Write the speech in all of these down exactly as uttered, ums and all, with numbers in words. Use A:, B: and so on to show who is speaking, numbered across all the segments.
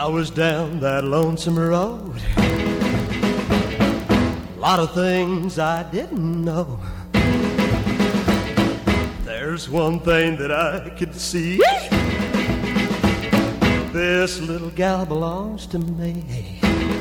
A: I was down that lonesome road. A lot of things I didn't know. There's one thing that I could see. This little gal belongs to me.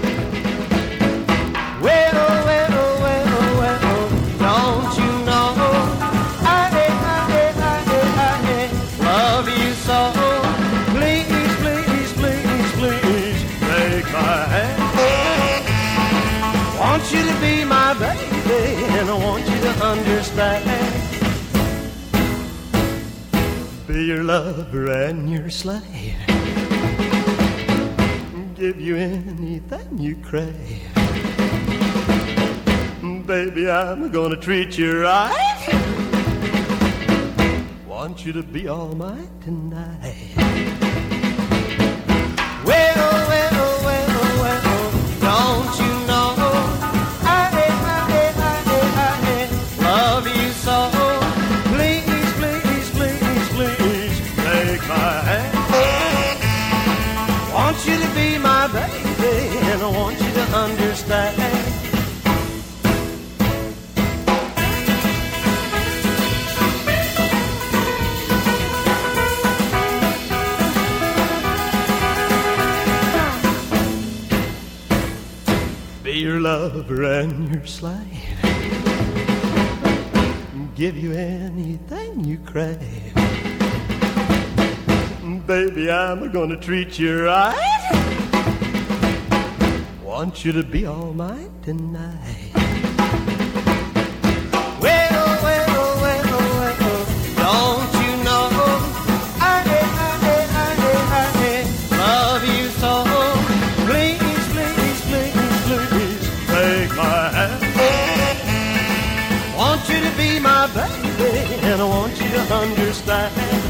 A: Well, well, well, well, don't you know I, I, I, I, I love you so. Please, please, please, please take my hand. Want you to be my baby, and I want you to understand. Be your lover and your slave. Give you anything you crave. Baby, I'm gonna treat you right. Want you to be all mine tonight. Well, well, well, well, don't you know I, I, I, I, I love you so. Please, please, please, please take my hand. Want you to be my baby, and I want you to understand. Be your lover and your slave. Give you anything you crave. Baby, I'm gonna treat you right. Want you to be all mine tonight. Well, well, well, well, don't you know I, I, I, I, I love you so. Please, please, please, please take my hand. Want you to be my baby, and I want you to understand.